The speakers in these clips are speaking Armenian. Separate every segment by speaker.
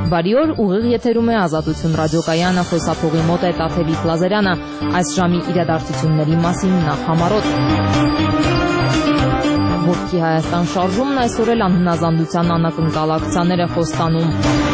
Speaker 1: Բարի օր, ուղիղ եթերում է Ազատություն ռադիոկայանը, խոսափողի մոտ է Տաթևիկ Լազարյանը, այս ժամի իրադարձությունների մասին նախ համառոտ։ Ոտքի Հայաստան շարժումն այսօր էլ անհնազանդության անակնկալ է խոստանում։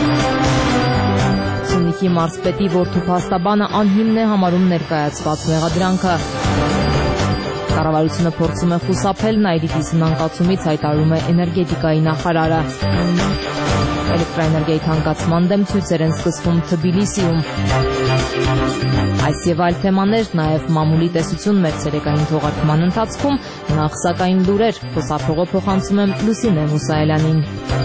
Speaker 1: Սյունիքի մարզպետի որդու փաստաբանը անհիմն է համարում ներկայացված մեղադրանքը։ Կառավարությունը փորձում է խուսափել Նայիրիկի զնանկացումից, հայտարարում է էներգետիկայի նախարարը։ Էլեկտրաէներգիայի թանկացման դեմ ցույցեր են սկսվում Թբիլիսիում։ Այս եւ այլ թեմաներ, նաեւ մամուլի տեսություն մեր ցերեկային թողարկման ընթացքում, նախ սակայն լուրեր, խոսափողը փոխանցում եմ Լուսինե Մուսայելյանին։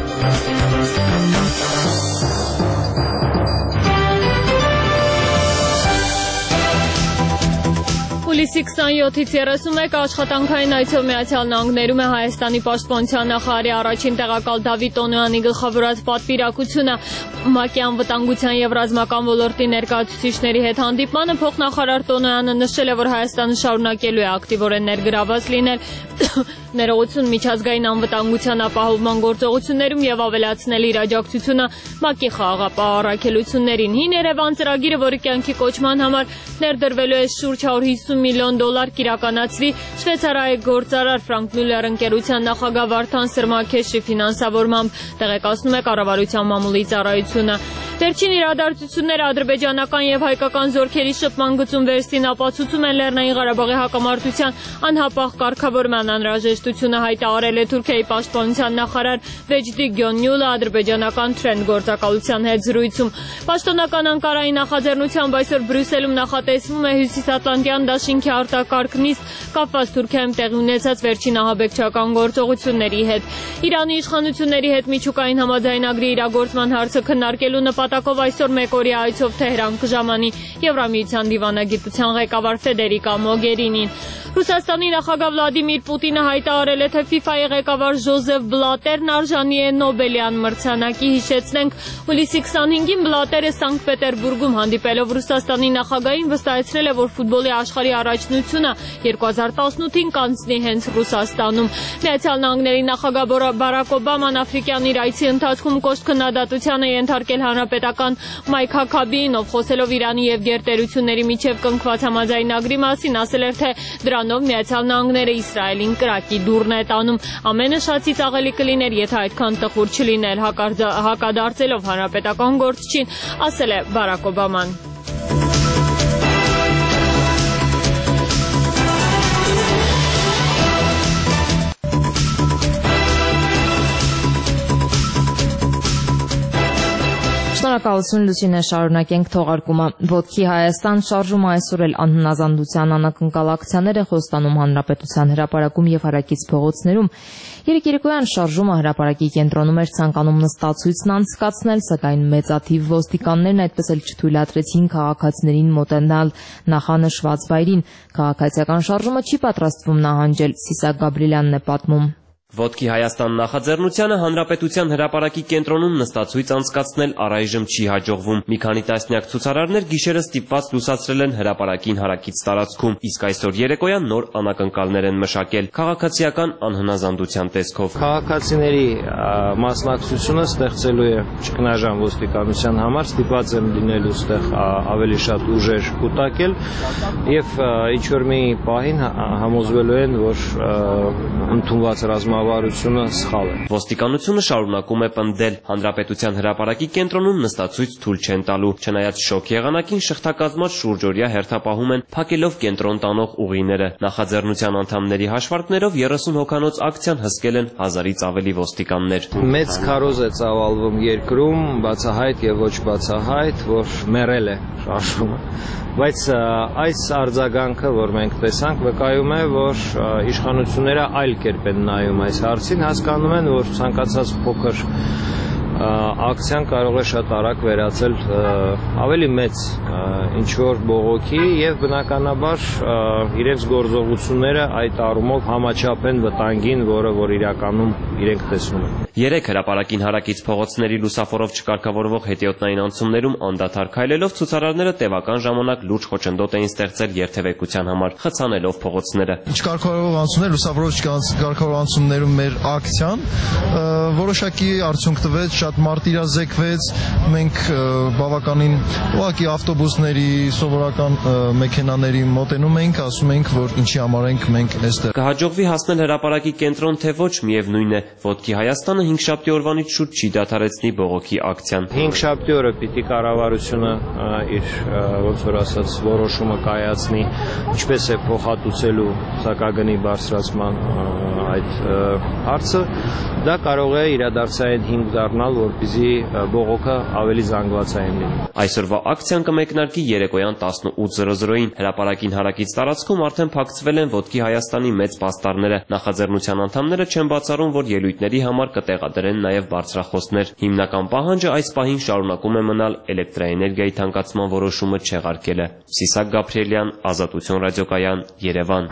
Speaker 1: Հուլիսի 27-ից 31 աշխատանքային այցով Միացյալ Նահանգներում է Հայաստանի պաշտպանության նախարարի առաջին տեղակալ Դավիթ Տոնոյանի գլխավորած պատվիրակությունը։ ՄԱԿ-ի անվտանգության եւ ռազմական ոլորտի ներկայացուցիչների հետ հանդիպմանը փոխնախարար Տոնոյանը նշել է, որ Հայաստանը շարունակելու է ակտիվորեն ներգրաված լինել ներողություն միջազգային անվտանգության ապահովման գործողություններում եւ ավելացնել իր աջակցությունը ՄԱԿ-ի խաղաղապահ առաքելություններին։ Հին Երևան ծրագիրը, որի կյանքի կոչման համար ներդրվելու է շուրջ 150 միլիոն դոլար, կիրականացվի շվեյցարիայի գործարար Ֆրանկ Մյուլլեր ընկերության նախագահ Վարդան Սրմաքեշի ֆինանսավորմամբ, տեղեկացնում է կառավարության մամուլի ծառայությունը։ Վերջին իրադարձությունները ադրբեջանական եւ հայկական զորքերի շփման գծում վերստին ապացուցում են Լեռնային Ղարաբաղի հակամարտության անհապաղ կարգավորման անհրաժեշտությունը, հայտարարել է Թուրքիայի պաշտպանության նախարար Վեջդի Գյոնյուլը ադրբեջանական Թրենդ գործակալության հետ զրույցում։ Պաշտոնական Անկարայի նախաձեռնությամբ այսօր Բրյուսելում նախատեսվում է Հյուսիսատլանտյան դաշինքի արտակարգ նիստ կապված Թուրքիայում տեղի ունեցած վերջին ահաբեկչական գործողությունների հետ։ Իրանի իշխանությունների հետ միջուկային համաձայնագրի իրագործման հարցը քննարկելու նպատակով այսօր մեկօրյա այցով Թեհրան կժամանի Եվրամիության դիվանագիտության ղեկավար Ֆեդերիկա Մոգերինին։ Ռուսաստանի նախագահ Վլադիմիր Պուտինը հայտարարել է, թե ՖԻՖԱ-ի ղեկավար Ժոզեֆ Բլատերն արժանի է Նոբելյան մրցանակի։ Հիշեցնենք, հուլիսի 25-ին Բլատերը Սանկտ Պետերբուրգում հանդիպելով Ռուսաստանի նախագահին վստահեցրել է, որ ֆուտբոլի աշխարհի առաջնությունը 2018-ին կանցնի հենց Ռուսաստանում։ Միացյալ Նահանգների նախագահ Բարակ Օբաման աֆրիկյան իր այցի ընթացքում կոշտ քննադատությանը ենթարկել հանրապետական Մայք Հաքաբիին, ով խոսելով Իրանի եւ գերտերությունների միջև կնքված համաձայնագրի մասին, ասել էր, թե դրանով Միացյալ Նահանգները Իսրայելին կրակի դուռն է տանում։ Ամենը շատից ավելի կլիներ, եթե այդքան տխուր չլիներ, հակադարձելով հանրապետական գործչին, ասել է Բարակ Օբաման։ Շնորհակալություն Լուսինե, շարունակենք թողարկումը։ Ոտքի Հայաստան շարժումը այսօր էլ անհնազանդության անակնկալ է խոստանում Հանրապետության հրապարակում եւ հարակից փողոցներում։ Երեկոյան շարժումը հրապարակի կենտրոնում էր ցանկանում նստացույցն անցկացնել, սակայն մեծաթիվ ոստիկաններն այդպես էլ չթույլատրեցին քաղաքացիներին մոտենալ նախանշված վայրին։ Քաղաքացիական շարժումը չի պատրաստվում նահանջել, Սիսակ Գաբրիելյանն է պատմում։
Speaker 2: Ոտքի Հայաստան նախաձեռնությանը Հանրապետության հրապարակի կենտրոնում նստացույց անցկացնել առայժմ չի հաջողվում։ Մի քանի տասնյակ ցուցարարներ գիշերը ստիպված լուսացրել են հրապարակին հարակից տարածքում, իսկ այսօր երեկոյան նոր անակնկալներ են մշակել քաղաքացիական անհնազանդության տեսքով։
Speaker 3: Քաղաքացիների մասնակցությունը ստեղծելու է ճգնաժամ ոստիկանության համար, ստիպված են լինելու ստեղ ավելի շատ ուժեր կուտակել եւ ինչ-որ մի պահին համոզվելու են, որ ընդունված ռազմավարությունը սխալ է։
Speaker 2: Ոստիկանությունը շարունակում է պնդել, Հանրապետության հրապարակի կենտրոնում նստացույց թույլ չեն տալու։ Չնայած շոկ եղանակին շղթակազմած շուրջօրյա հերթապահում են, փակելով կենտրոն տանող ուղիները։ Նախաձեռնության անդամների հաշվարկներով 30 հոգանոց ակցիան հսկել են 1000-ից ավելի ոստիկաններ։
Speaker 3: Մեծ քարոզ է ծավալվում երկրում, բացահայտ եւ ոչ բացահայտ, որ մեռել է շարժումը։ Բայց այս արձագանքը, որ մենք տեսանք, վկայում է, որ իշխանությունները այլ կերպ են նայում այս հարցին, հասկանում են, որ ցանկացած փոքր ակցիան կարող է շատ արագ վերածել ավելի մեծ ինչ-որ բողոքի եւ բնականաբար իրենց գործողությունները այդ առումով համաչափեն վտանգին, որը որ իրականում իրենք տեսնում են։
Speaker 2: Երեք հրապարակին հարակից փողոցների լուսավորով չկարգավորվող հետիոտնային անցումներում անդադար քայլելով ցուցարարները տևական ժամանակ լուրջ խոչընդոտ էին ստեղծել երթևեկության համար, խցանելով փողոցները։
Speaker 4: Չկարգավորվող անցումներ, լուսավորով չկարգավորվող անցումներում մեր ակցիան որոշակի արդյունք տվեց, շատ մարտիրազեկվեց, մենք բավականին ուղղակի ավտոբուսների, սովորական մեքենաների մոտենում էինք, ասում էինք, որ ինչի համար ենք մենք այստեղ։
Speaker 2: Կհաջողվի հասնել հրապարակի կենտրոն, թե ոչ, միևնույն է, Ոտքի Հայաստանը 5-շաբթի օրվանից շուտ չի դադարեցնի բողոքի ակցիան։
Speaker 3: 5-շաբթի օրը պիտի կառավարությունը իր ոնց որ ասած որոշումը կայացնի, ինչպես է փոխհատուցելու սակագնի բարձրացման այդ հարցը, դա կարող է իրադարձային հիմք դառնալ, որպեսզի բողոքը ավելի զանգվածային լինի։
Speaker 2: Այսօրվա ակցիան կմեկնարկի երեկոյան 18:00-ին։ Հրապարակին հարակից տարածքում արդեն փակցվել են Ոտքի Հայաստանի մեծ պաստառները։ Նախաձեռնության անդամները չեն բացառում, որ ելույթների համար կտեղադրեն նաև բարձրախոսներ։ Հիմնական պահանջը այս պահին շարունակում է մնալ էլեկտրաէներգիայի թանկացման որոշումը չեղարկելը։ Սիսակ Գաբրիելյան, Ազատություն ռադիոկայան, Երևան։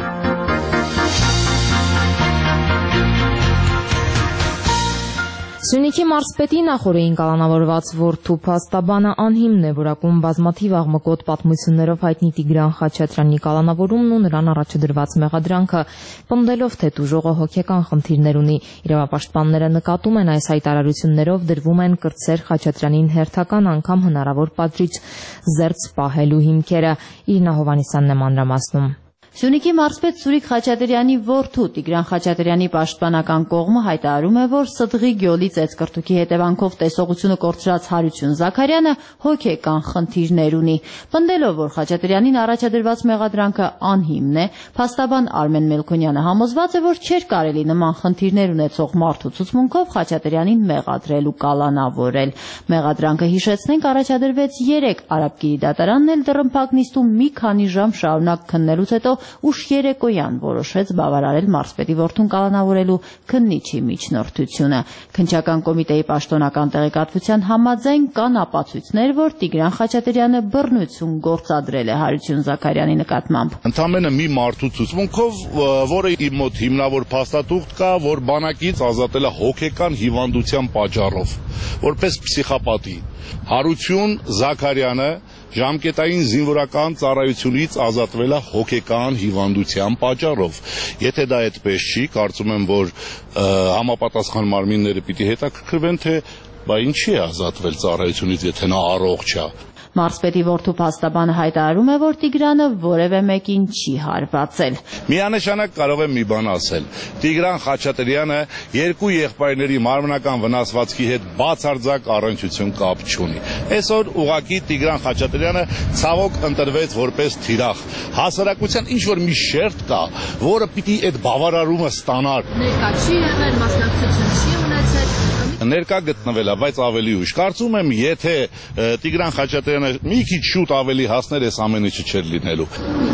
Speaker 5: Սյունիքի մարզպետի նախօրեին կալանավորված որդու փաստաբանը անհիմն է որակում բազմաթիվ աղմկոտ պատմություններով հայտնի Տիգրան Խաչատրյանի կալանավորումն ու նրան առաջադրված մեղադրանքը, պնդելով, թե տուժողը հոգեկան խնդիրներ ունի։ Իրավապաշտպանները նկատում են այս հայտարարություններով դրվում են կրտսեր Խաչատրյանին հերթական անգամ հնարավոր պատժիչ զերծ պահելու հիմքերը։ Իրինա Հովհաննիսյանն է մանրամասնում։
Speaker 6: Սյունիքի մարզպետ Սուրիկ Խաչատրյանի որդու Տիգրան Խաչատրյանի պաշտպանական կողմը հայտարարում է, որ Սդղի գյոլի ծեծկրտուքի հետևանքով տեսողությունը կորցրած Հարություն Զաքարյանը հոգեկան խնդիրներ ունի։ Պնդելով, որ Խաչատրյանին առաջադրված մեղադրանքը անհիմն է, փաստաբան Արմեն Մելքոնյանը համոզված է, որ չէր կարելի նման խնդիրներ ունեցող մարդու ցուցմունքով Խաչատրյանին մեղադրել ու կալանավորել։ Մեղադրանքը, հիշեցնենք, առաջադրվեց 3 Արաբկիրի դատարանն էլ դռնփակ նիստում մի քանի ժամ շարունակ քննելուց հետո ուշ երեկոյան որոշեց բավարարել մարզպետի որդուն կալանավորելու քննիչի միջնորդությունը։ Քննչական կոմիտեի պաշտոնական տեղեկատվության համաձայն կան ապացույցներ, որ Տիգրան Խաչատրյանը բռնություն գործադրել է Հարություն Զաքարյանի նկատմամբ։
Speaker 7: Ընդամենը մի մարդու ցուցմունքով, որը իմ մոտ հիմնավոր փաստաթուղթ կա, որ բանակից ազատել է հոգեկան հիվանդության պատճառով, որպես փսիխոպաթի։ Հարություն Զաքարյանը ժամկետային զինվորական ծառայությունից ազատվել է հոգեկան հիվանդության պատճառով։ Եթե դա այդպես չի, կարծում եմ, որ համապատասխան մարմինները պիտի հետաքրքրվեն, թե բա ինչի է ազատվել ծառայությունից, եթե նա առողջ է։
Speaker 6: Մարզպետի որդու փաստաբանը հայտարարում է, որ Տիգրանը որևէ մեկին չի հարվածել։
Speaker 7: Միանշանակ կարող եմ մի բան ասել։ Տիգրան Խաչատրյանը երկու եղբայրների մարմնական վնասվածքի հետ բացարձակ առնչություն կապ չունի։ Այսօր ուղղակի Տիգրան Խաչատրյանը ցավոք ընտրվեց որպես թիրախ։ Հասարակության ինչ որ մի շերտ կա, որը պիտի այդ բավարարումը ստանար։
Speaker 6: Ներկա չի եղել, մասնակցություն չի ունեցել։
Speaker 7: Ներկա գտնվել է, բայց ավելի ուշ։ Կարծում եմ, եթե Տիգրան Խաչատրյանը մի քիչ շուտ ավելի հասներ, այս ամեն ինչը չէր լինելու։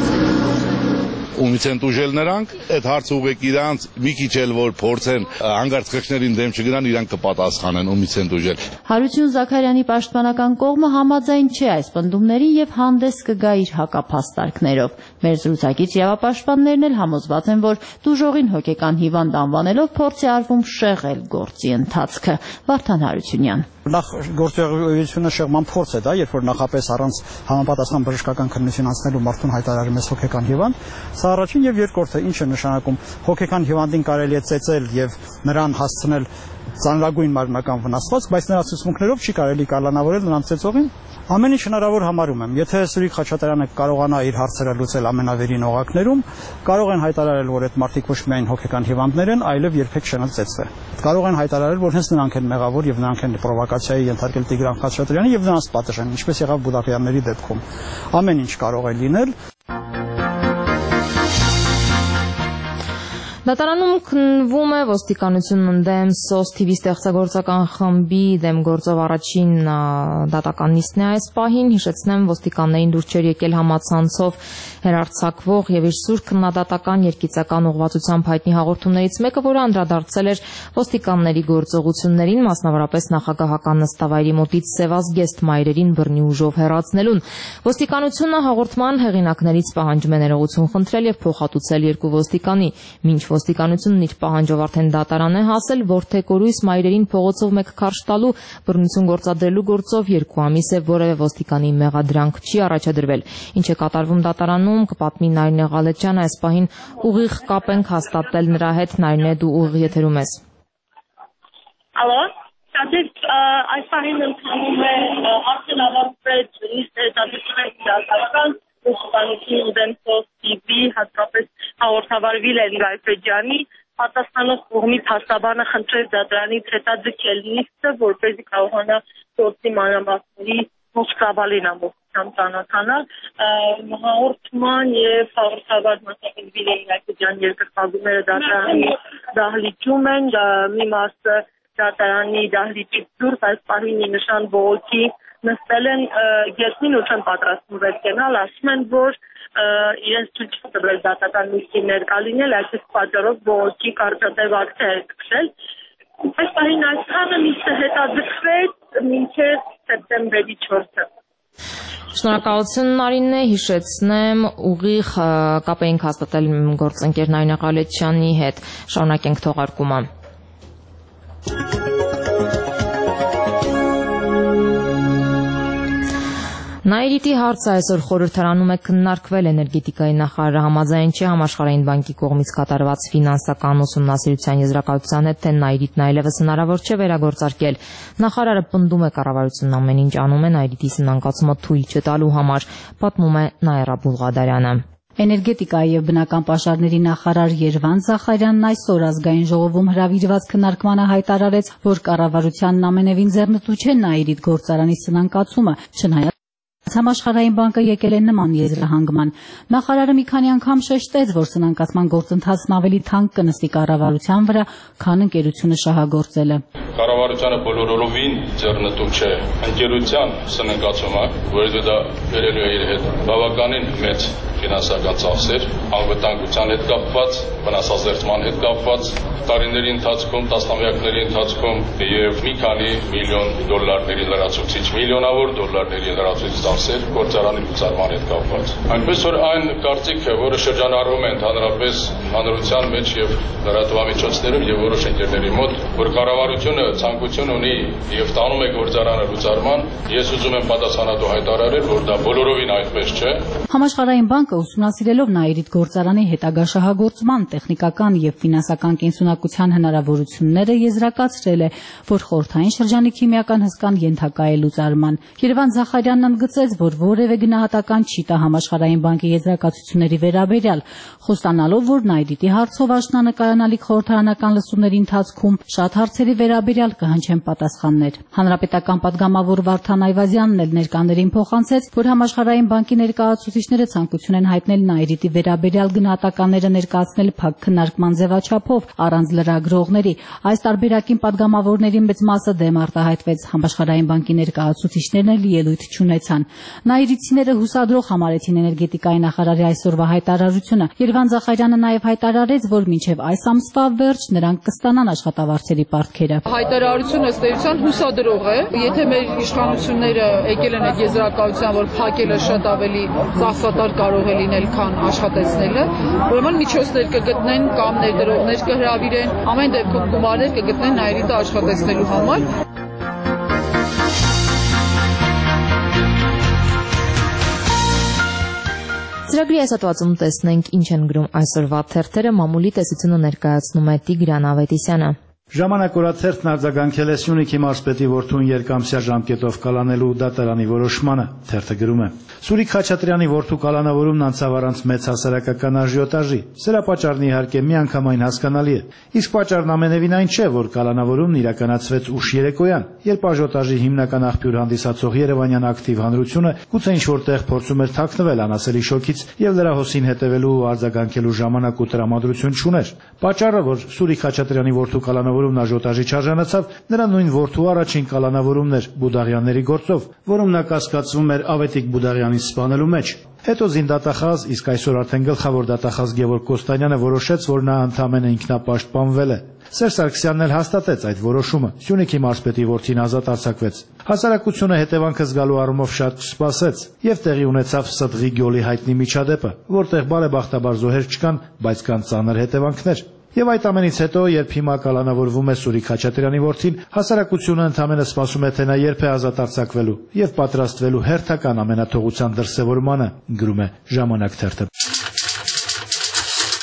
Speaker 7: Ումից են տուժել նրանք, այդ հարցը ուղղեք իրանց, մի քիչ էլ որ փորձեն հանգարց խղճներին դեմ չգնան, իրանք կպատասխանեն, ումից են տուժել։
Speaker 6: Հարություն Զաքարյանի պաշտպանական կողմը համաձայն չէ այս պնդումներին եւ հանդես կգա իր հակափաստարկներով։ Մեր զրուցակից իրավապաշտպաններն էլ համոզված են, որ տուժողին հոգեկան հիվանդ անվանելով փորձ է արվում շեղել գործի ընթացքը։ Վարդան Հարությունյան։
Speaker 8: Նախ գործողությունը շեղման փորձ է դա, երբ որ նախապես առանց համապատասխան բժշկական քննություն անցնելու մարդուն հայտարարում ես հոգեկան հիվանդ, սա առաջին եւ երկրորդը ինչ է նշանակում հոգեկան հիվանդին կարելի է ծեծել եւ նրան հասցնել ծանրագույն մարմնական վնասվածք, բայց նրա ցուցմունքներով չի կարելի կալանավորել նրան ծեծողին։ Ամեն ինչ հնարավոր համարում եմ։ Եթե Սուրիկ Խաչատրյանը կարողանա իր հարցերը լուծել ամենավերին օղակներում, կարող են հայտարարել, որ այդ մարդիկ ոչ միայն հոգեկան հիվանդներ են, այլև երբեք չեն ծեծվել։ Կարող են հայտարարել, որ հենց նրանք են մեղավոր եւ նրանք են պրովոկացիայի ենթարկել Տիգրան Խաչատրյանին եւ նրանց պատժեն, ինչպես եղավ Բուդապյանների դեպքում։ Ամեն ինչ կարող է լինել։
Speaker 5: Դատարանում քննվում է ոստիկանությունն ընդդեմ SOS TV ստեղծագործական խմբի դեմ գործով առաջին դատական նիստն է այս պահին։ Հիշեցնեմ, ոստիկաններին դուր չէր եկել համացանցով հեռարձակվող եւ իր սուր քննադատական երկիծական ուղղվածությամբ հայտնի հաղորդումներից մեկը, որը անդրադարձել էր ոստիկանների գործողություններին, մասնավորապես նախագահական նստավայրի մոտից սևազգեստ մայրերին բռնի ուժով հեռացնելուն։ Ոստիկանությունը հաղորդման հեղինակներից պահանջում է ներողություն խնդրել եւ փոխհատուցել երկու ոստիկանի։ Մինչ ոստիկանությունն իր պահանջով արդեն դատարան է հասել, որթեկորույս մայրերին փողոցով մեկ քարշ տալու բռնություն գործադրելու գործով 2 ամիս է որևէ ոստիկանի մեղադրանք չի առաջադրվել։ Ինչ է կատարվում դատարանում, կպատմի Նարինե Ղալեջյանը, այս պահին ուղիղ կապ ենք հաստատել նրա հետ։ Նարինե, դու ուղիղ եթերում ես։
Speaker 9: Ալո։ Շատիկ այս պահին ընթանում է արդեն ավարտվեց հետադարձական ուսուցանություն ուդենսով TV հատկապես հաղորդավարվել են Գայֆեջյանի պատասխանող կողմից հաստաբանը խնդրեց դատարանից հետաձգել նիստը, որպեսզի կարողանա գործի մանրամասների մուսկավալին ամբողջությամբ ծանոթանալ հաղորդման եւ հաղորդավար մասնակցել են Գայֆեջյանի երկրպագուները դատարանի դահլիճում են մի մասը դատարանի դահլիճից դուրս այս պահին նշան բողոքի նստել են երկին ու չեն պատրաստվում վեր կենալ, ասում են, որ իրենց ցույց տվել դատական նիստի ներկա լինել, այսպես պատճառով բողոքի կարճատև ակտը հետքրել։ Այս պահին այսքանը նիստը հետաձգվեց մինչև սեպտեմբերի 4-ը։
Speaker 5: Շնորհակալություն Նարինե, հիշեցնեմ ուղիղ կապ էինք հաստատել գործընկեր Նարինե Ղալեչյանի հետ, շարունակենք թողարկումը։ Նաիրիտի հարցը այսօր խորհրդարանում է քննարկվել էներգետիկայի նախարարը համաձայն չէ Համաշխարհային բանկի կողմից կատարված ֆինանսական ուսումնասիրության եզրակացության հետ, թե Նաիրիտն այլևս հնարավոր չէ վերագործարկել։ Նախարարը պնդում է կառավարությունն ամեն ինչ անում է Նաիրիտի սնանկացումը թույլ չտալու համար, պատմում է Նաիրա Բուլղադարյանը։
Speaker 6: Էներգետիկայի եւ բնական պաշարների նախարար Երվանդ Զախարյանն այսօր ազգային ժողովում հրավիրված քննարկմանը հայտարարեց, որ կառավարությանն ամենևին ձեռնտու չէ Նաիրիտ գործարանի սնանկացումը, չնայած Համաշխարհային բանկը եկել է նման եզրահանգման։ Նախարարը մի քանի անգամ շեշտեց, որ սնանկացման գործընթացն ավելի թանկ կնստի կառավարության վրա, քան ընկերությունը շահագործելը։
Speaker 10: Կառավարությանը բոլորովին ձեռնտու չէ ընկերության սնանկացումը, որովհետեւ դա բերելու է իր հետ բավականին մեծ ֆինանսական ծախսեր, անվտանգության հետ կապված, վնասազերծման հետ կապված, տարիների ընթացքում, տասնամյակների ընթացքում եւ մի քանի միլիոն դոլարների լրացուցիչ, միլիոնավոր դոլարների լրացուցիչ ծախսեր գործարանի լուծարման հետ կապված։ Այնպես որ այն կարծիքը, որը շրջանառվում է ընդհանրապես հանրության մեջ եւ լրատվամիջոցներում եւ որոշ ընկերների մոտ, որ կառավարությունը ցանկություն ունի եւ տանում է գործարանը լուծարման, ես ուզում եմ պատասխանատու հայտարարել, որ դա բոլորովին այդպես չէ։
Speaker 6: Համաշխարհային բանկը ուսումնասիրելով Նաիրիտ գործարանի հետագա շահագործման, տեխնիկական եւ ֆինանսական կենսունակության հնարավորությունները եզրակացրել է, որ խորհրդային շրջանի քիմիական հսկան ենթակա է լուծարման։ Երվանդ Զախարյանն ընդգծեց, որ որևէ գնահատական չի տա Համաշխարհային բանկի եզրակացությունների վերաբերյալ, խոստանալով, որ Նաիրիտի հարցով աշնանկայանալիք խորհրդարանական լսումների ընթացքում շատ հարցերի վերաբերյալ կհնչեն պատասխաններ։ Հանրապետական պատգամավոր Վարդան Այվազյանն էլ ներկաներին փոխանցեց, որ Համաշխարհային բանկի ներկայացուցիչները ցանկություն են հայտնել Նաիրիտի վերաբերյալ գնահատականները ներկայացնել փակ քննարկման ձևաչափով, առանց լրագրողների։ Այս տարբերակին պատգամավորների մեծ մասը դեմ արտահայտվեց։ Համաշխարհային բանկի ներկայացուցիչներն էլ ելույթ չունեցան։ Նաիրիտցիները հուսադրող համարեցին էներգետիկայի նախարարի այսօրվա հայտարարությունը։ Երվանդ Զախարյանը նաև հայտարարեց, որ մինչև այս ամսվա վերջ նրանք կստանան աշխատավարձերի պարտքերը։
Speaker 11: Հայտարարությունը ըստ էության հուսադրող է։ Եթե մեր իշխանությունները եկել են այդ եզրակացության, որ փակելը շատ ավելի ծախսատար կարող է լինել, քան աշխատեցնելը, ուրեմն միջոցներ կգտնեն կամ ներդրողներ կհրավիրեն, ամեն դեպքում գումարներ կգտնեն Նաիրիտը աշխատեցնելու համար։
Speaker 5: Ծրագրի այս հատվածում տեսնենք ինչ են գրում այսօրվա թերթերը, մամուլի տեսությունը ներկայացնում է Տիգրան Ավետիսյանը։
Speaker 12: Ժամանակ օրաթերթն արձագանքել է Սյունիքի մարզպետի որդուն երկամսյա ժամկետով կալանելու դատարանի որոշմանը, թերթը գրում է. Սուրիկ Խաչատրյանի որդու կալանավորումն անցավ առանց մեծ հասարակական աժիոտաժի, սրա պատճառն իհարկե միանգամայն հասկանալի է, իսկ պատճառն ամենևին այն չէ, որ կալանավորումն իրականացվեց ուշ երեկոյան, երբ աժիոտաժի հիմնական աղբյուր հանդիսացող երևանյան ակտիվ հանրությունը գուցե ինչ-որ տեղ փորձում էր թաքնվել անասելի շոկից եւ լրահոսին հետևելու ու արձագանքելու ժամանակ ու տրամադրություն չուներ։ Պատճառը, որ Սուրիկ Խաչատրյանի որդու կալանավորումն աժիոտաժի չարժանացավ, նրա նույն որդու առաջին կալանավորումն էր Բուդաղյանների գործով, որում նա կասկածվում էր Ավետիք Բուդաղյանին սպանելու մեջ։ Հետո զինդատախազ, իսկ այսօր արդեն գլխավոր դատախազ Գևորգ Կոստանյանը որոշեց, որ նա ընդամենը ինքնապաշտպանվել է։ Սերժ Սարգսյանն էլ հաստատեց այդ որոշումը։ Սյունիքի մարզպետի որդին ազատ արձակվեց։ Հասարակությունը հետևանքը զգալու առումով շատ չսպասեց եւ տեղի ունեցավ Սդղի գյոլի հայտնի միջադեպը, որտեղ բարեբախտաբար զոհեր չկան, բայց կան ծանր հետևանքներ։ Եվ այդ ամենից հետո, երբ հիմա կալանավորվում է Սուրիկ Խաչատրյանի որդին, հասարակությունը ընդամենը սպասում է, թե նա երբ է ազատ արձակվելու եւ պատրաստվելու հերթական ամենաթողության դրսեւորմանը, գրում է Ժամանակ թերթը։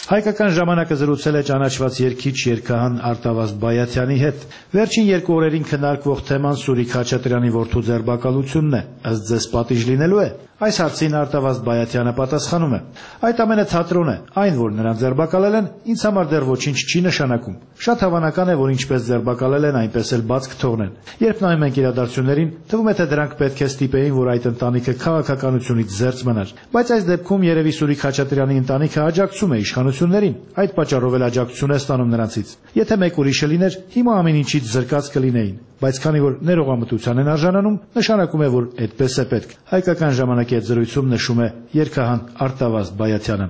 Speaker 12: Հայկական ժամանակը զրուցել է ճանաչված երգիչ երգահան Արտավազդ Բայաթյանի հետ։ Վերջին 2 օրերին քննարկվող թեման Սուրիկ Խաչատրյանի որդու ձերբակալությունն է։ Ըստ ձեզ պատիժ լինելու է։ Այս հարցին Արտավազդ Բայաթյանը պատասխանում է. Այդ ամենը թատրոն է, այն որ նրան ձերբակալել են, ինձ համար դեռ ոչինչ չի նշանակում։ Շատ հավանական է, որ ինչպես ձերբակալել են, այնպես էլ բաց կթողնեն։ Երբ նայում ենք իրադարձություններին, թվում է թե դրանք պետք է ստիպեին, որ այդ ընտանիքը քաղաքականությունից զերծ մնար։ Բայց այս դեպքում երևի Սուրիկ Խաչատրյանի ընտանիքը աջակցում է իշխանություններին, այդ պատճառով էլ աջակցություն է ստանում նրանցից։ Եթե մեկ ուրիշը լիներ, հիմա ամեն ինչից զրկած կլինեին։ Բայց քանի որ ներողամտության են արժանանում, նշանակում է, որ այդպես է պետք։ Հայկական ժամանակի հետ զրույցում նշում է երգահան Արտավազդ Բայաթյանը։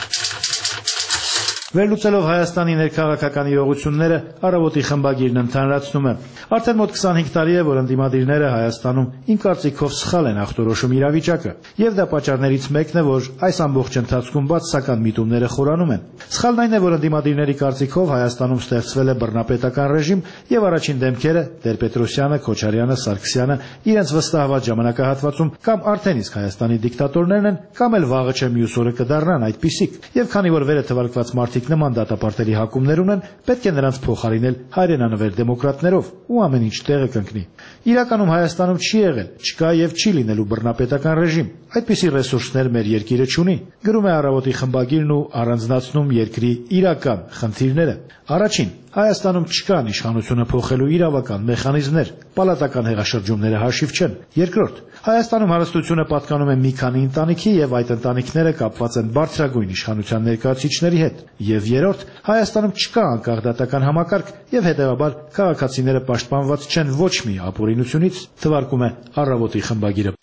Speaker 12: Վերլուծելով Հայաստանի ներքաղաքական իրողությունները, Առավոտի խմբագիրն ընդհանրացնում է. Արդեն մոտ 25 տարի է, որ ընդդիմադիրները Հայաստանում իմ կարծիքով սխալ են ախտորոշում իրավիճակը, եւ դա պատճառներից մեկն է, որ այս ամբողջ ընթացքում բացասական միտումները խորանում են։ Սխալն այն է, որ ընդդիմադիրների կարծիքով Հայաստանում ստեղծվել է բռնապետական ռեժիմ եւ առաջին դեմքերը Տեր-Պետրոսյանը, Քոչարյանը, Սարգսյանը իրենց վստահված ժամանակահատվածում կամ արդեն իսկ Հայաստանի դիկտատորներն են, կամ էլ վաղը չէ մյուս օրը կդառնան այդպիսիք։ Եվ քանի որ վերը թվարկված մարդիկ նման դատապարտերի հակումներ ունեն, պետք է նրանց փոխարինել հայրենանվեր դեմոկրատներով ու ամեն ինչ տեղը կընկնի։ Իրականում Հայաստանում չի եղել, չկա եւ չի լինելու բռնապետական ռեժիմ։ Այդպիսի ռեսուրսներ մեր երկիրը չունի։ Գրում է Առավոտի խմբագիրն ու առանձնացնում երկրի իրական խնդիրները։ Առաջին, Հայաստանում չկան իշխանությունը փոխելու իրավական մեխանիզմներ, պալատական հեղաշրջումները հաշիվ չեն։ Երկրորդ, Հայաստանում հարստությունը պատկանում է մի քանի ընտանիքի եւ այդ ընտանիքները կապված են բարձրագույն իշխանության ներկայացուցիչների հետ։ Եվ երրորդ, Հայաստանում չկա անկախ դատական համակարգ եւ հետեւաբար քաղաքացիները պաշտպանված չեն ոչ մի ապօրինությունից, թվարկում է Առավոտի խմբագիրը։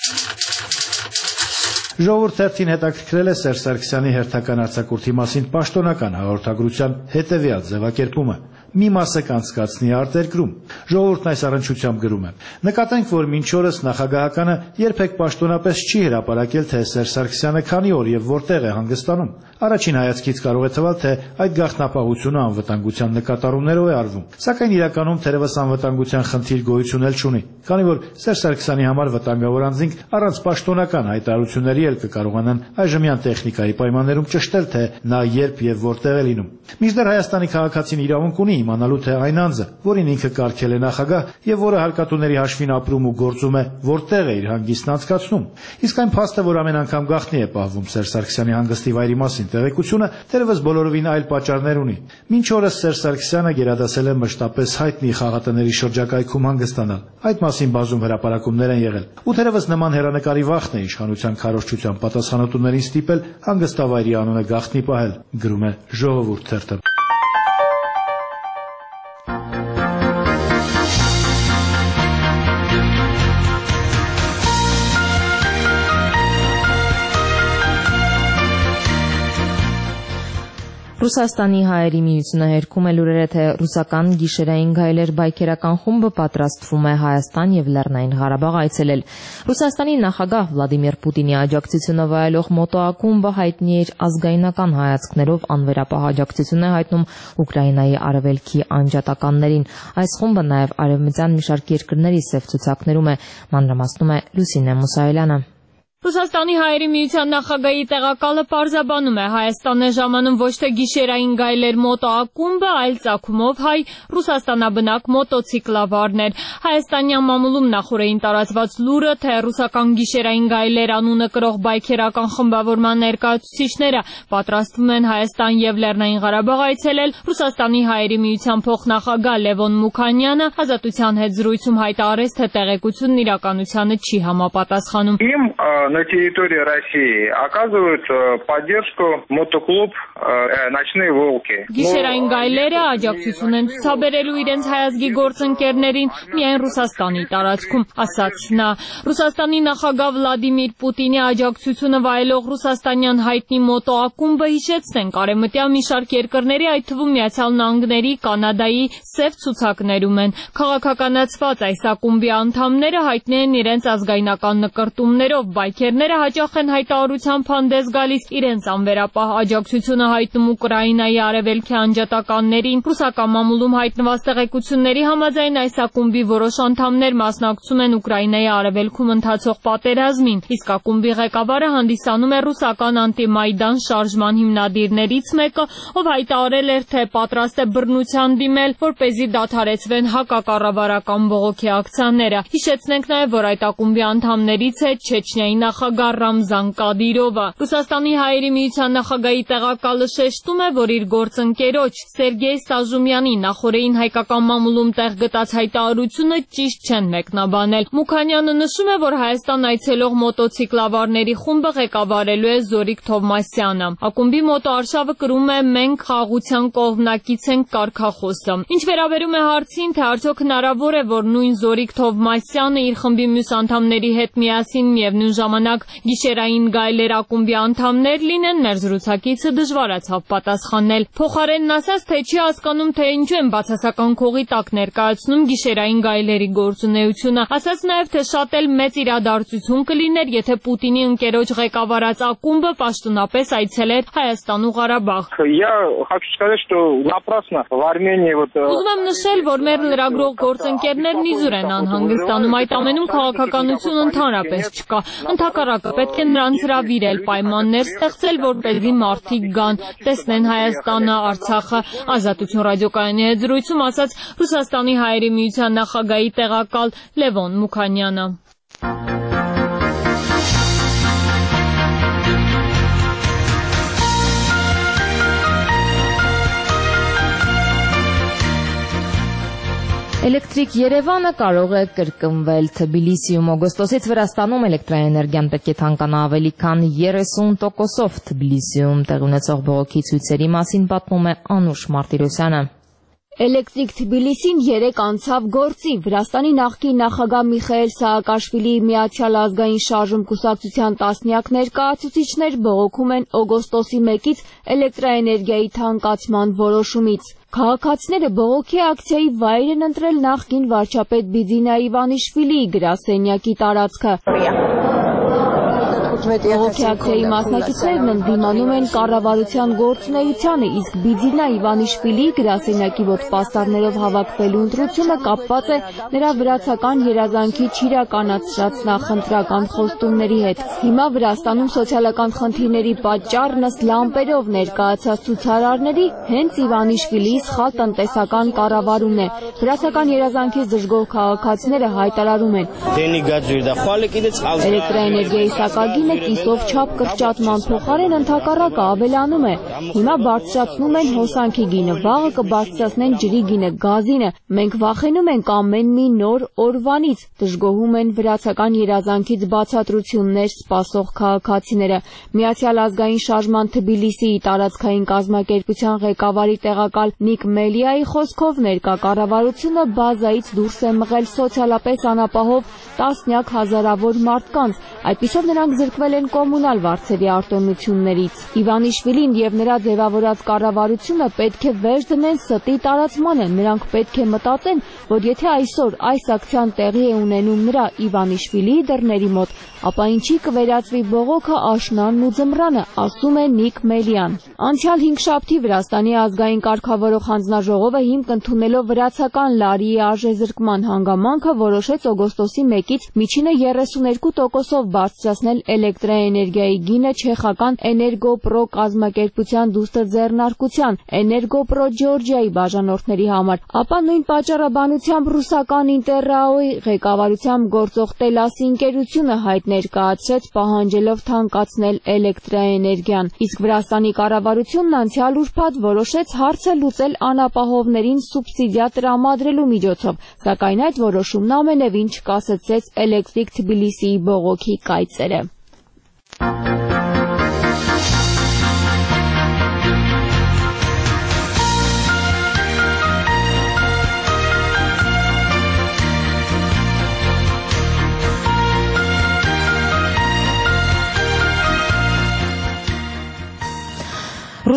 Speaker 12: Ժողովուրդ թերթին հետաքրքրել է Սերժ Սարգսյանի հերթական արձակուրդի մասին պաշտոնական հաղորդագրության հետևյալ ձևակերպումը. մի մասը կանցկացնի արտերկրում։ Ժողովուրդն այս առնչությամբ գրում է. Նկատենք, որ մինչ օրս նախագահականը երբեք պաշտոնապես չի հրապարակել, թե Սերժ Սարգսյանը քանի օր եւ որտեղ է հանգստանում։ Առաջին հայացքից կարող է թվալ, թե այդ գաղտնապահությունը անվտանգության նկատառումներով է արվում, սակայն իրականում թերևս անվտանգության խնդիր գոյություն էլ չունի, քանի որ Սերժ Սարգսյանի համար վտանգավոր անձինք առանց պաշտոնական հայտարարությունների էլ կկարողանան այժմյան տեխնիկայի պայմաններում ճշտել, թե նա երբ եւ որտեղ է լինում։ Մինչդեռ Հայաստանի քաղաքացին իրավունք ունի իմանալու, թե այն անձը, որին ինքը կարգել է նախագահ եւ որը հարկատուների հաշվին ապրում ու գործում է, որտեղ է իր հանգիստն անցկացնում։ Իսկ այն փաստը, որ ամեն անգամ գաղտնի է պահվում Սերժ Սարգսյանի հանգստի վայրի մասին տեղեկությունը, թերևս բոլորովին այլ պատճառներ ունի։ Մինչ օրս Սերժ Սարգսյանը գերադասել է մշտապես հայտնի խաղատների շրջակայքում հանգստանալ։ Այդ մասին բազում հրապարակումներ են եղել։ Ու թերևս նման հերանեկարի վախն է իշխանության քարոզչության պատասխանատուներին ստիպել հանգստավայրի անունը գաղտնի պահել, գրում է Ժողովուրդ թերթը։
Speaker 5: Ռուսաստանի հայերի միությունը հերքում է լուրերը, թե ռուսական գիշերային գայլեր բայկերական խումբը պատրաստվում է Հայաստան եւ Լեռնային Ղարաբաղ այցելել։ Ռուսաստանի նախագահ Վլադիմիր Պուտինի աջակցությունը վայելող մոտոակումբը հայտնի էր ազգայնական հայացքներով անվերապահ աջակցություն է հայտնում Ուկրաինայի արևելքի անջատականներին։ Այս խումբը նաեւ արևմտյան մի շարք երկրների սև ցուցակներում է, մանրամասնում է Լուսինե Մուսայելյանը։
Speaker 1: Ռուսաստանի հայերի միության նախագահի տեղակալը պարզաբանում է, Հայաստան է ժամանում ոչ թե գիշերային գայլեր մոտոակումբը, այլ ծագումով հայ ռուսաստանաբնակ մոտոցիկլավարներ։ Հայաստանյան մամուլում նախորդին տարածված լուրը, թե ռուսական գիշերային գայլեր անունը կրող բայքերական խմբավորման ներկայացուցիչները պատրաստվում են Հայաստան եւ Լեռնային Ղարաբաղ այցելել, Ռուսաստանի հայերի միության փոխնախագահ Լևոն Մուքանյանը Ազատության հետ զրույցում հայտարարեց, թե տեղեկությունն իրականությանը չի համապատասխանում։
Speaker 13: На территории России оказывают поддержку мотоклуб «Ночные волки».
Speaker 1: Գիշերային գայլերը աջակցություն են ցուցաբերելու իրենց հայազգի գործընկերներին միայն Ռուսաստանի տարածքում, ասաց նա։ Ռուսաստանի նախագահ Վլադիմիր Պուտինի աջակցությունը վայելող ռուսաստանյան հայտնի մոտոակումբը հիշեցնենք արևմտյան մի շարք երկրների, այդ թվում Միացյալ Նահանգների, Կանադայի սև ցուցակներում են։ Քաղաքականացված այս ակումբի անդամները հայտնի են իրենց ազգայնական նկրտումներով, բայց մարտահրավերները հաճախ են հայտարարությամբ հանդես գալիս իրենց անվերապահ աջակցությունը հայտնում Ուկրաինայի արևելքի անջատականներին։ Ռուսական մամուլում հայտնված տեղեկությունների համաձայն այս ակումբի որոշ անդամներ մասնակցում են Ուկրաինայի արևելքում ընթացող պատերազմին, իսկ ակումբի ղեկավարը հանդիսանում է ռուսական անտիմայդան շարժման հիմնադիրներից մեկը, ով հայտարարել էր, թե պատրաստ է բռնության դիմել, որպեսզի դադարեցվեն հակակառավարական բողոքի ակցիաները։ Հիշեցնենք նաև, որ այդ ակումբի անդամներից է Չեչնիայի նախագահ Ռամզան Կադիրովը։ Ռուսաստանի հայերի միության նախագահի տեղակալը շեշտում է, որ իր գործընկերոջ Սերգեյ Սաժումյանի նախօրեին հայկական մամուլում տեղ գտած հայտարարությունը ճիշտ չեն մեկնաբանել։ Մուքանյանը նշում է, որ Հայաստան այցելող մոտոցիկլավարների խումբը ղեկավարելու է Զորիկ Թովմասյանը։ Ակումբի մոտոարշավը կրում է «Մենք խաղաղության կողմնակից ենք» կարգախոսը։ Ինչ վերաբերում է հարցին, թե արդյոք հնարավոր է, որ նույն Զորիկ Թովմասյանը իր խմբի մյուս անդամների հետ միասին միևնույն ժամանակ գիշերային գայլեր ակումբի անդամներ լինեն, մեր զրուցակիցը դժվարացավ պատասխանել։ Փոխարենն ասաց, թե չի հասկանում, թե ինչու են բացասական քողի տակ ներկայացնում գիշերային գայլերի գործունեությունը։ Ասաց նաև, թե շատ էլ մեծ իրադարձություն կլիներ, եթե Պուտինի ընկերոջ ղեկավարած ակումբը պաշտոնապես այցելեր Հայաստան ու Ղարաբաղ։ Ուզում եմ նշել, որ մեր լրագրող գործընկերներն իզուր են անհանգստանում, այդ ամենում քաղաքականություն ընդհանրապես չկա։ Ընդհակառակը պետք է նրանց հրավիրել, պայմաններ ստեղծել, որպեսզի մարդիկ գան, տեսնեն Հայաստանը, Արցախը։ Ազատություն ռադիոկայանի հետ զրույցում ասաց Ռուսաստանի հայերի միության նախագահի տեղակալ Լևոն Մուքանյանը։
Speaker 5: Էլեկտրիկ Երևանը կարող է կրկնվել Թբիլիսիում։ Օգոստոսից Վրաստանում էլեկտրաէներգիան պետք է թանկանա ավելի քան 30%-ով։ Թբիլիսիում տեղի ունեցող բողոքի ցույցերի մասին պատմում է Անուշ Մարտիրոսյանը։
Speaker 14: Էլեկտրիկ Թբիլիսին 3 անցավ գործի։ Վրաստանի նախկին նախագահ Միխայել Սաակաշվիլիի Միացյալ ազգային շարժում կուսակցության տասնյակ ներկայացուցիչներ բողոքում են օգոստոսի 1-ից էլեկտրաէներգիայի թանկացման որոշումից։ Քաղաքացիները բողոքի ակցիայի վայր են ընտրել նախկին վարչապետ Բիձինա Իվանիշվիլիի գրասենյակի տարածքը։ Բողոքի ակցիայի մասնակիցներն ընդդիմանում են կառավարության գործունեությանը, իսկ Բիձինա Իվանիշվիլիի գրասենյակի մոտ պաստառներով հավաքվելու ընտրությունը կապված է նրա վրացական երազանքի չիրականացրած նախընտրական խոստումների հետ։ Հիմա Վրաստանում սոցիալական խնդիրների պատճառն ըստ լամպերով ներկայացած ցուցարարների հենց Իվանիշվիլիի սխալ տնտեսական կառավարումն է։ Վրացական երազանքից դժգոհ քաղաքացիները հայտարարում են. Էլեկտրաէներգիայի սակագինը կիսով չափ կրճատման փոխարեն ընդհակառակը ավելանում է։ Հիմա բարձրացնում են հոսանքի գինը, վաղը կբարձրացնեն ջրի գինը, գազինը։ Մենք վախենում ենք ամեն մի նոր օրվանից, դժգոհում են վրացական երազանքից բացատրություններ սպասող քաղաքացիները։ Միացյալ ազգային շարժման Թբիլիսիի տարածքային կազմակերպության ղեկավարի տեղակալ Նիկ Մելիայի խոսքով ներկա կառավարությունը բազայից դուրս է մղել սոցիալապես անապահով տասնյակ հազարավոր մարդկանց, այդպիսով նրանք զրկվել են կոմունալ վարձերի արտոնություններից։ Իվանիշվիլին եւ նրա ձևավորած կառավարությունը պետք է վերջ դնեն ստի տարածմանը, նրանք պետք է մտածեն, որ եթե այսօր այս ակցիան տեղի է ունենում նրա Իվանիշվիլիի դռների մոտ, ապա ինչի կվերածվի բողոքը աշնանն ու ձմռանը, ասում է Նիկ Մելիան։ Անցյալ 5 շաբթի Վրաստանի ազգային կարգավորող հանձնաժողովը հիմք ընդունելով վրացական լարիի արժեզրկման հանգամանքը որոշեց օգոստոսի 1-ից միջինը 32%-ով բարձրացնել էլեկտրաէներգիայի գինը չեխական Էներգոպրո կազմակերպության դուստր ձեռնարկության Էներգոպրո Ջորջիայի բաժանորդների համար, ապա նույն պատճառաբանությամբ ռուսական Ինտերրաոյի ղեկավարությամբ գործող Տելասի ընկերությունը հայտ ներկայացրեց պահանջելով թանկացնել էլեկտրաէներգիան, իսկ Վրաստանի կառավարությունն անցյալ ուրբաթ որոշեց հարցը լուծել անապահովներին սուբսիդիա տրամադրելու միջոցով, սակայն այդ որոշումն ամենևին չկասեցրեց Էլեկտրիկ Թբիլիսիի բողոքի կայծերը։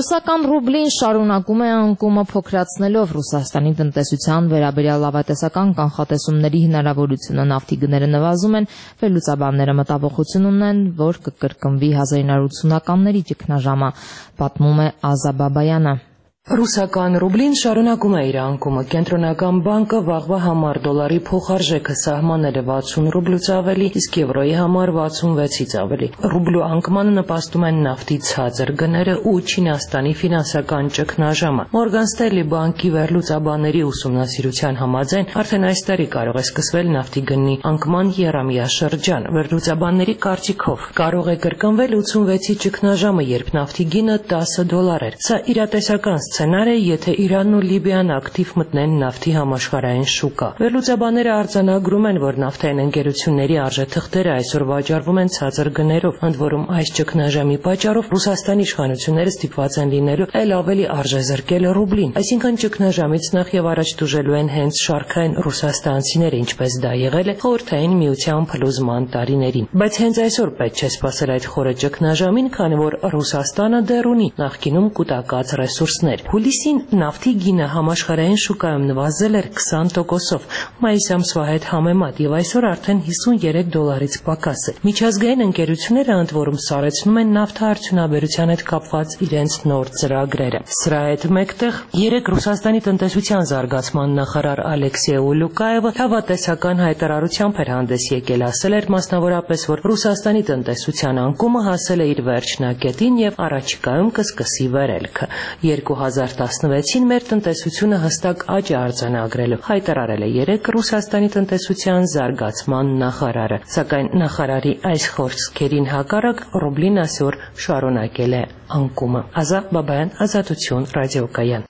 Speaker 5: Ռուսական ռուբլին շարունակում է անկումը փոքրացնելով Ռուսաստանի տնտեսության վերաբերյալ լավատեսական կանխատեսումների հնարավորությունը նավթի գները նվազում են, վերլուծաբանները մտավախություն ունեն, որ կկրկնվի 1980-ականների ճգնաժամը, պատմում է Ազա Բաբայանը։
Speaker 15: Ռուսական ռուբլին շարունակում է իր անկումը։ Կենտրոնական բանկը վաղվա համար դոլարի փոխարժեքը սահմանել է 60 ռուբլուց ավելի, իսկ եվրոյի համար 66-ից ավելի։ Ռուբլու անկմանը նպաստում են նավթի ցածր գները ու Չինաստանի ֆինանսական ճգնաժամը։ Մորգան Ստենլի բանկի վերլուծաբանների ուսումնասիրության համաձայն արդեն այս տարի կարող է սկսվել նավթի գնի անկման եռամյա շրջան։ Վերլուծաբանների կարծիքով կարող է կրկնվել 86-ի ճգնաժամը, երբ նավթի գինը $10 էր։ Սա իրատեսական սցենար է, եթե Իրանն ու Լիբիան ակտիվ մտնեն նավթի համաշխարհային շուկա։ Վերլուծաբանները արձանագրում են, որ նավթային ընկերությունների արժեթղթերը այսօր վաճառվում են ցածր գներով, ընդ որում այս ճգնաժամի պատճառով Ռուսաստանի իշխանությունները ստիպված են լինելու այլ ավելի արժեզրկել ռուբլին, այսինքն ճգնաժամից նախ եւ առաջ դժելու են հենց շարքային ռուսաստանցիները, ինչպես դա եղել է Խորհրդային Միության փլուզման տարիներին։ Բայց հենց այսօր պետք չէ սպասել այդ խորը ճգնաժամին, քանի որ Ռուսաստանը դեռ ունի նախկինում կուտակած ռեսուրսներ։ Հուլիսին նավթի գինը համաշխարհային շուկայում նվազել էր 20%-ով, մայիս ամսվա հետ համեմատ, եւ այսօր արդեն $53-ից պակաս է։ Միջազգային ընկերությունները ընդ որում սարեցնում են նավթարդյունաբերության հետ կապված իրենց նոր ծրագրերը։ Սրա հետ մեկտեղ երեք Ռուսաստանի տնտեսության զարգացման նախարար Ալեքսեյ Ուլուկաևը հավատեսական հայտարարությամբ էր հանդես եկել, ասել էր մասնավորապես, որ Ռուսաստանի տնտեսության անկումը հասել է իր վերջնակետին եւ առաջիկայում կսկսի վերելքը։ 2016-ին մեր տնտեսությունը հստակ աճ է արձանագրել, հայտարարել է երեք Ռուսաստանի տնտեսության զարգացման նախարարը, սակայն նախարարի այս խոսքերին հակառակ ռուբլին այսօր շարունակել է անկումը։ Ազա Բաբայան, Ազատություն, ռադիոկայան։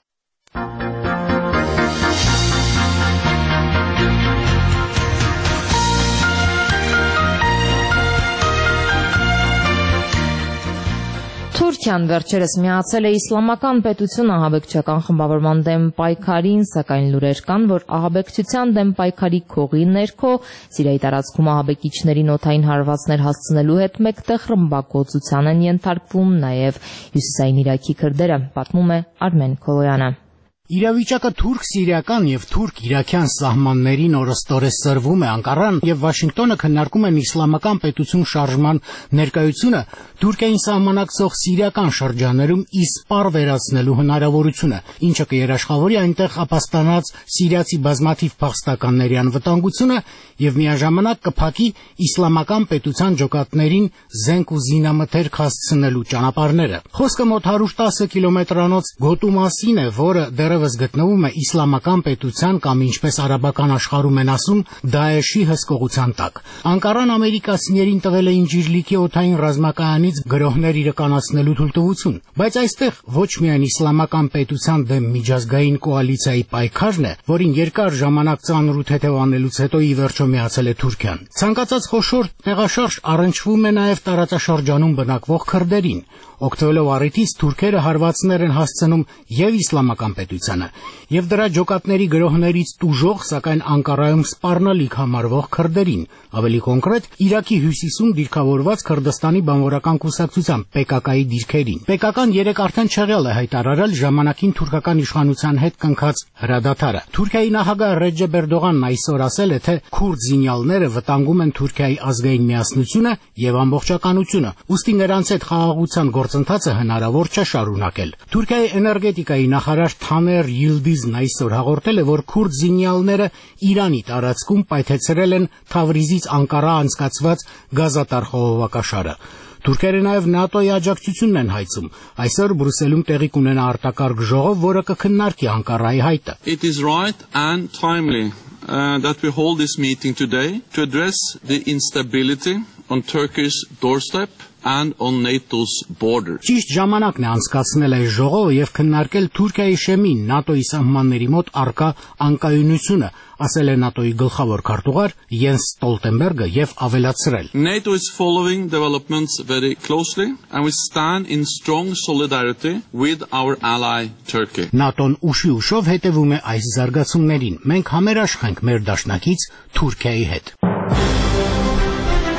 Speaker 5: Թուրքիան վերջերս միացել է իսլամական պետություն ահաբեկչական խմբավորման դեմ պայքարին, սակայն լուրեր կան, որ ահաբեկչության դեմ պայքարի քողի ներքո Սիրիայի տարածքում ահաբեկիչներին օդային հարվածներ հասցնելու հետ մեկտեղ ռմբակոծության են ենթարկվում նաև հյուսիսային Իրաքի քրդերը, պատմում է Արմեն Քոլոյանը։
Speaker 16: Իրավիճակը թուրք-սիրիական եւ թուրք-իրաքյան սահմաններին օրստորես սրվում է։ Անկարան եւ Վաշինգտոնը քննարկում են իսլամական պետություն շարժման ներկայությունը Թուրքիային սահմանակցող սիրիական շրջաներում իսպառ վերացնելու հնարավորությունը, ինչը կերաշխավորի այնտեղ ապաստանած սիրիացի բազմաթիվ փախստականների անվտանգությունը եւ միաժամանակ կփակի իսլամական պետության ջոկատներին զենք ու զինամթերք հասցնելու ճանապարհները։ Խոսքը մոտ 110 կիլոմետրանոց գոտու մասին է, որը դեռևս գտնվում է իսլամական պետության կամ ինչպես արաբական աշխարհում են ասում Դաեշի հսկողության տակ։ Անկարան ամերիկացիներին տվել է Ինջիրլիկի օդային ռազմականից գրոհներ իրականացնելու թույլտվություն, բայց այստեղ ոչ միայն իսլամական պետության դեմ միջազգային կոալիցիայի պայքարն է, որին երկար ժամանակ ծանր ու թեթև անելուց հետո ի վերջո միացել է Թուրքիան։ Ցանկացած խոշոր տեղաշարժ առնչվում է նաև տարածաշրջանում բնակվող քրդերին։ Օգտվելով առիթից թուրքերը հարվածներ են հասցնում եւ իսլամական պետությանը, եւ դրա ջոկատների գրոհներից տուժող, սակայն Անկարայում սպառնալիք համարվող քրդերին, ավելի կոնկրետ Իրաքի հյուսիսում դիրքավորված Քրդստանի բանվորական կուսակցության PKK-ի դիրքերին։ PKK-ն երեք արդեն չեղյալ է հայտարարել ժամանակին թուրքական իշխանության հետ կնքած հրադադարը։ Թուրքիայի նախագահ Ռեջեփ Էրդողանն այսօր ասել է, թե քուրդ զինյալները վտանգում են Թուրքիայի ազգային միասնությունը եւ ամբողջականությունը, ուստի նրանց հետ խաղաղության գործընթացը հնարավոր չէ շարունակել։ Թուրքիայի էներգետիկայի նախարար Թաներ Յիլդիզն այսօր հաղորդել է, որ քուրդ զինյալները Իրանի տարածքում պայթեցրել են Թավրիզից Անկարա անցկացված գազատար խողովակաշարը։ Թուրքերը նաև ՆԱՏՕ-ի աջակցությունն են հայցում։ Այսօր Բրյուսելում տեղի կունենա արտակարգ ժողով, որը կքննարկի Անկարայի հայտը։
Speaker 17: It is right and timely that we hold this meeting today to address the instability on Turkey's doorstep and on NATO's border.
Speaker 16: Ճիշտ ժամանակն է անցկացնել այս ժողովը եւ քննարկել Թուրքիայի շեմին ՆԱՏՕ-ի սահմանների մոտ արկա անկայունությունը, ասել է ՆԱՏՕ-ի գլխավոր քարտուղար Յենս Ստոլտենբերգը եւ ավելացրել.
Speaker 17: NATO is following developments very closely and we stand in strong solidarity with our ally Turkey.
Speaker 16: ՆԱՏՕ-ն ուշով հետևում է այս զարգացումներին։ Մենք համերաշխ ենք մեր դաշնակից Թուրքիայի հետ։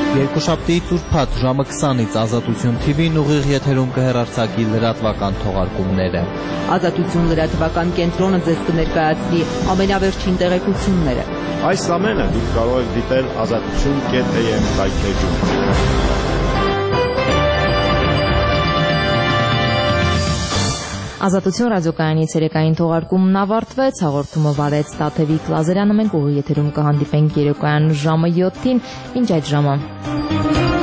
Speaker 18: Երկուշաբթիից ուրբաթ ժամը 20-ից Ազատություն TV-ն ուղիղ եթերում կհեռարձակի լրատվական թողարկումները։
Speaker 5: Ազատություն լրատվական կենտրոնը ձեզ կներկայացնի ամենավերջին տեղեկությունները։
Speaker 19: Այս ամենը դուք կարող եք դիտել azatutun.am սայթերում։
Speaker 5: Ազատություն ռադիոկայանի ցերեկային թողարկումն ավարտվեց, հաղորդումը վարեց Տաթևիկ Լազարյանը, մենք ուղիղ եթերում կհանդիպենք երեկոյան ժամը 7-ին, ինչ այդ ժամը։